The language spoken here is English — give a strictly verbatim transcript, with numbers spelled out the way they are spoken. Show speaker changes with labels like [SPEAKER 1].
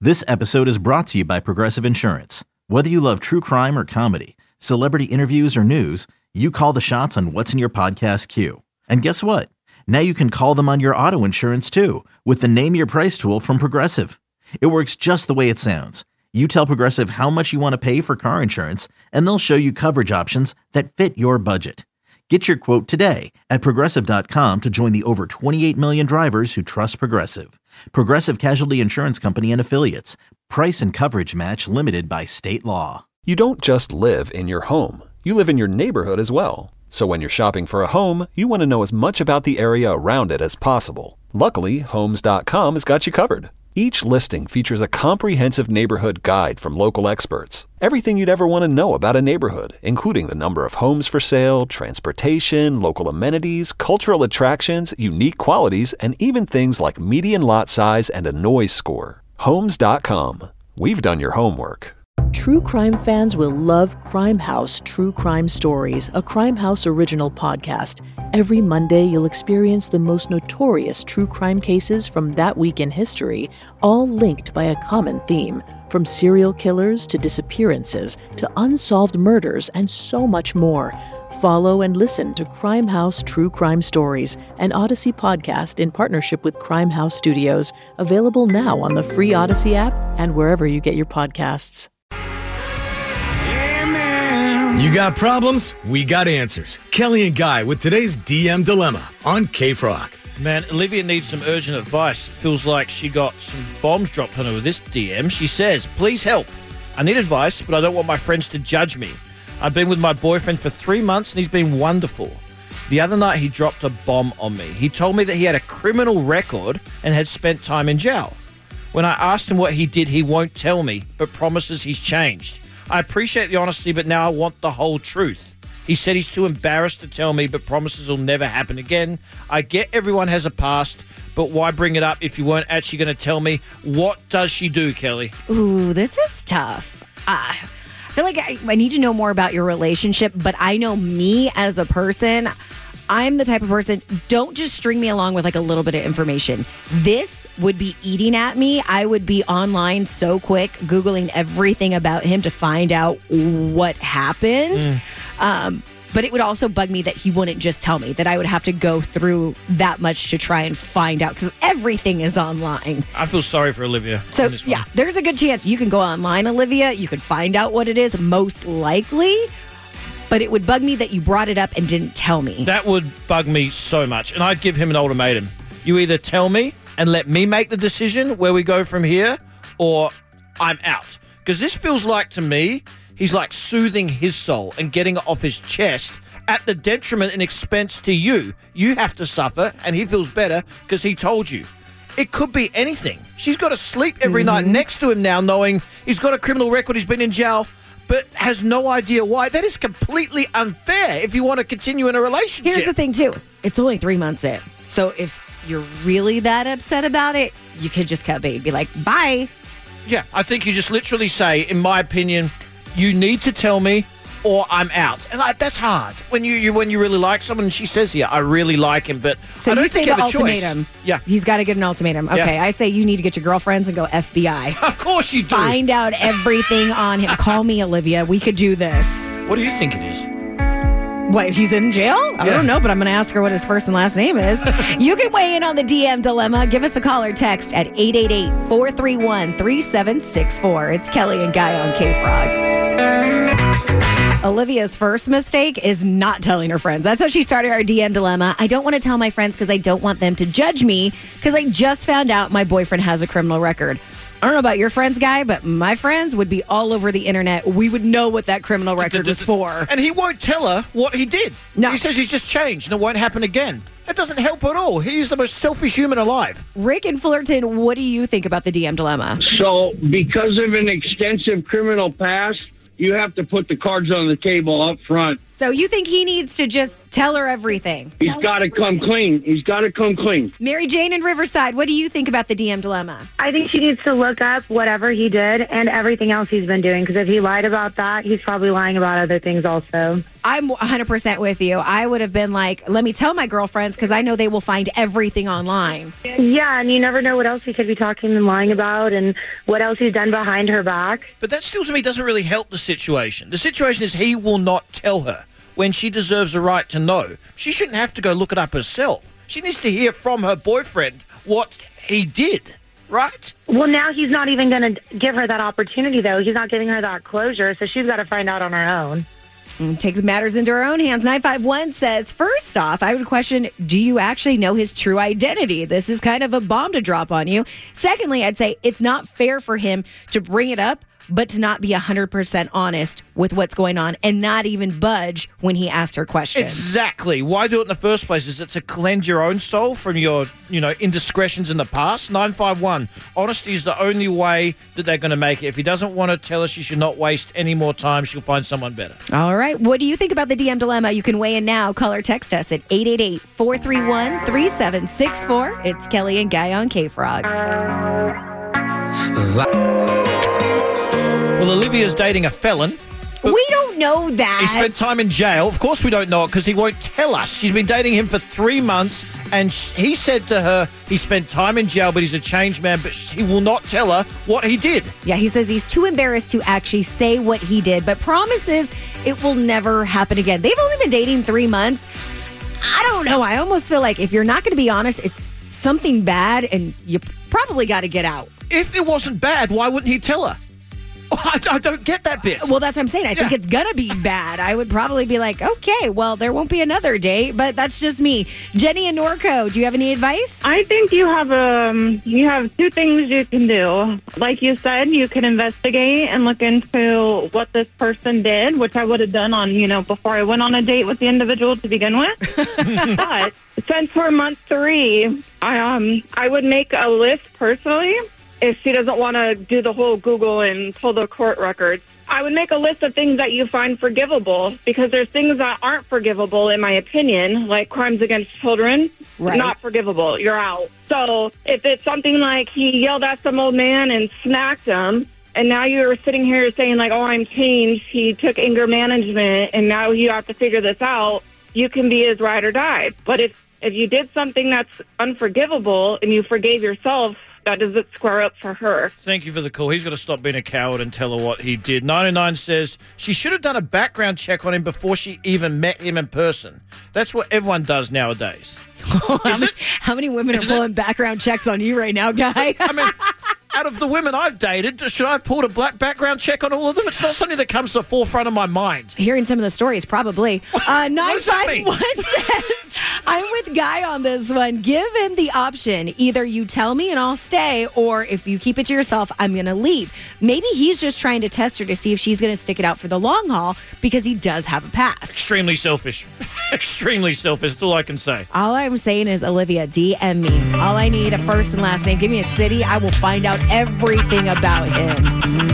[SPEAKER 1] This episode is brought to you by Progressive Insurance. Whether you love true crime or comedy, celebrity interviews or news, you call the shots on what's in your podcast queue. And guess what? Now you can call them on your auto insurance too with the Name Your Price tool from Progressive. It works just the way it sounds. You tell Progressive how much you want to pay for car insurance, and they'll show you coverage options that fit your budget. Get your quote today at Progressive dot com to join the over twenty-eight million drivers who trust Progressive. Progressive Casualty Insurance Company and Affiliates. Price and coverage match limited by state law.
[SPEAKER 2] You don't just live in your home. You live in your neighborhood as well. So when you're shopping for a home, you want to know as much about the area around it as possible. Luckily, Homes dot com has got you covered. Each listing features a comprehensive neighborhood guide from local experts. Everything you'd ever want to know about a neighborhood, including the number of homes for sale, transportation, local amenities, cultural attractions, unique qualities, and even things like median lot size and a noise score. Homes dot com. We've done your homework.
[SPEAKER 3] True crime fans will love Crime House True Crime Stories, a Crime House original podcast. Every Monday, you'll experience the most notorious true crime cases from that week in history, all linked by a common theme. From serial killers to disappearances to unsolved murders and so much more. Follow and listen to Crime House True Crime Stories, an Odyssey podcast in partnership with Crime House Studios, available now on the free Odyssey app and wherever you get your podcasts.
[SPEAKER 4] You got problems? We got answers. Kelly and Guy with today's D M Dilemma on K-Frog.
[SPEAKER 5] Man, Olivia needs some urgent advice. Feels like she got some bombs dropped on her with this D M. She says, please help. I need advice, but I don't want my friends to judge me. I've been with my boyfriend for three months and he's been wonderful. The other night he dropped a bomb on me. He told me that he had a criminal record and had spent time in jail. When I asked him what he did, he won't tell me, but promises he's changed. I appreciate the honesty, but now I want the whole truth. He said he's too embarrassed to tell me, but promises will never happen again. I get everyone has a past, but why bring it up if you weren't actually going to tell me? What does she do, Kelly?
[SPEAKER 6] Ooh, this is tough. Uh, I feel like I, I need to know more about your relationship, but I know me as a person. I'm the type of person, don't just string me along with like a little bit of information. This would be eating at me. I would be online so quick, Googling everything about him to find out what happened. Mm. Um, but it would also bug me that he wouldn't just tell me, that I would have to go through that much to try and find out, because everything is online.
[SPEAKER 5] I feel sorry for Olivia.
[SPEAKER 6] So, yeah, there's a good chance you can go online, Olivia. You could find out what it is, most likely. But it would bug me that you brought it up and didn't tell me.
[SPEAKER 5] That would bug me so much. And I'd give him an ultimatum. You either tell me and let me make the decision where we go from here, or I'm out. Because this feels like, to me, he's like soothing his soul and getting it off his chest at the detriment and expense to you. You have to suffer, and he feels better because he told you. It could be anything. She's got to sleep every mm-hmm. night next to him now, knowing he's got a criminal record, he's been in jail, but has no idea why. That is completely unfair if you want to continue in a relationship.
[SPEAKER 6] Here's the thing, too. It's only three months in. So if you're really that upset about it, you could just cut bait and be like, bye.
[SPEAKER 5] Yeah, I think you just literally say, in my opinion, you need to tell me or I'm out. And I, that's hard. When you, you when you really like someone, and she says, yeah, I really like him, but
[SPEAKER 6] so
[SPEAKER 5] I don't
[SPEAKER 6] you
[SPEAKER 5] think
[SPEAKER 6] say
[SPEAKER 5] you
[SPEAKER 6] the
[SPEAKER 5] have a
[SPEAKER 6] ultimatum.
[SPEAKER 5] choice. Yeah.
[SPEAKER 6] He's got to get an ultimatum. Okay,
[SPEAKER 5] yeah.
[SPEAKER 6] I say you need to get your girlfriends and go F B I.
[SPEAKER 5] Of course you do.
[SPEAKER 6] Find out everything on him. Call me, Olivia. We could do this.
[SPEAKER 5] What do you think it is?
[SPEAKER 6] What, he's in jail? I
[SPEAKER 5] yeah.
[SPEAKER 6] don't know, but I'm going to ask her what his first and last name is. You can weigh in on the D M Dilemma. Give us a call or text at eight eight eight, four three one, three seven six four. It's Kelly and Guy on K-Frog. Olivia's first mistake is not telling her friends. That's how she started our D M Dilemma. I don't want to tell my friends because I don't want them to judge me, because I just found out my boyfriend has a criminal record. I don't know about your friends, Guy, but my friends would be all over the internet. We would know what that criminal record was for.
[SPEAKER 5] And he won't tell her what he did.
[SPEAKER 6] No.
[SPEAKER 5] He says he's just changed and it won't happen again. That doesn't help at all. He's the most selfish human alive.
[SPEAKER 6] Rick in Fullerton, what do you think about the D M Dilemma?
[SPEAKER 7] So, because of an extensive criminal past, you have to put the cards on the table up front
[SPEAKER 6] So you think he needs to just tell her everything?
[SPEAKER 7] He's got to come clean. He's got to come clean.
[SPEAKER 6] Mary Jane in Riverside, what do you think about the D M dilemma?
[SPEAKER 8] I think she needs to look up whatever he did and everything else he's been doing, because if he lied about that, he's probably lying about other things also.
[SPEAKER 6] I'm one hundred percent with you. I would have been like, let me tell my girlfriends, because I know they will find everything online.
[SPEAKER 8] Yeah, and you never know what else he could be talking and lying about and what else he's done behind her back.
[SPEAKER 5] But that still, to me, doesn't really help the situation. The situation is he will not tell her when she deserves a right to know. She shouldn't have to go look it up herself. She needs to hear from her boyfriend what he did, right?
[SPEAKER 8] Well, now he's not even going to give her that opportunity, though. He's not giving her that closure, so she's got to find out on her own.
[SPEAKER 6] And takes matters into her own hands. nine five one says, first off, I would question, do you actually know his true identity? This is kind of a bomb to drop on you. Secondly, I'd say it's not fair for him to bring it up, but to not be one hundred percent honest with what's going on and not even budge when he asked her questions.
[SPEAKER 5] Exactly. Why do it in the first place? Is it to cleanse your own soul from your, you know, indiscretions in the past? nine five one. Honesty is the only way that they're going to make it. If he doesn't want to tell her she should not waste any more time, she'll find someone better.
[SPEAKER 6] All right. What do you think about the D M dilemma? You can weigh in now. Call or text us at eight eight eight, four three one, three seven six four. It's Kelly and Guy on K-Frog.
[SPEAKER 5] Well, Olivia's dating a felon.
[SPEAKER 6] We don't know that.
[SPEAKER 5] He spent time in jail. Of course we don't know it because he won't tell us. She's been dating him for three months and he said to her he spent time in jail, but he's a changed man, but he will not tell her what he did.
[SPEAKER 6] Yeah, he says he's too embarrassed to actually say what he did, but promises it will never happen again. They've only been dating three months. I don't know. I almost feel like if you're not going to be honest, it's something bad and you probably got to get out.
[SPEAKER 5] If it wasn't bad, why wouldn't he tell her? I, I don't get that bit.
[SPEAKER 6] Well, that's what I'm saying. I
[SPEAKER 5] yeah.
[SPEAKER 6] think it's going to be bad. I would probably be like, okay, well, there won't be another date, but that's just me. Jenny and Norco, do you have any advice?
[SPEAKER 9] I think you have um you have two things you can do. Like you said, you can investigate and look into what this person did, which I would have done on, you know, before I went on a date with the individual to begin with. But since we're month three, I um I would make a list personally. If she doesn't want to do the whole Google and pull the court records, I would make a list of things that you find forgivable, because there's things that aren't forgivable, in my opinion, like crimes against children. Right. Not forgivable. You're out. So if it's something like he yelled at some old man and smacked him, and now you're sitting here saying like, oh, I'm changed, he took anger management, and now you have to figure this out, you can be his ride or die. But if, if you did something that's unforgivable and you forgave yourself, that doesn't square up for her.
[SPEAKER 5] Thank you for the call. He's got to stop being a coward and tell her what he did. ninety-nine says she should have done a background check on him before she even met him in person. That's what everyone does nowadays.
[SPEAKER 6] how, many, how many women
[SPEAKER 5] Is
[SPEAKER 6] are pulling
[SPEAKER 5] it?
[SPEAKER 6] background checks on you right now, Guy?
[SPEAKER 5] I mean, out of the women I've dated, should I have pulled a black background check on all of them? It's not something that comes to the forefront of my mind.
[SPEAKER 6] Hearing some of the stories, probably. Uh, nine five one says, I'm with Guy on this one. Give him the option. Either you tell me and I'll stay, or if you keep it to yourself, I'm going to leave. Maybe he's just trying to test her to see if she's going to stick it out for the long haul, because he does have a past.
[SPEAKER 5] Extremely selfish. Extremely selfish. That's all I can say.
[SPEAKER 6] All I'm saying is, Olivia, D M me. All I need, a first and last name. Give me a city. I will find out everything about him.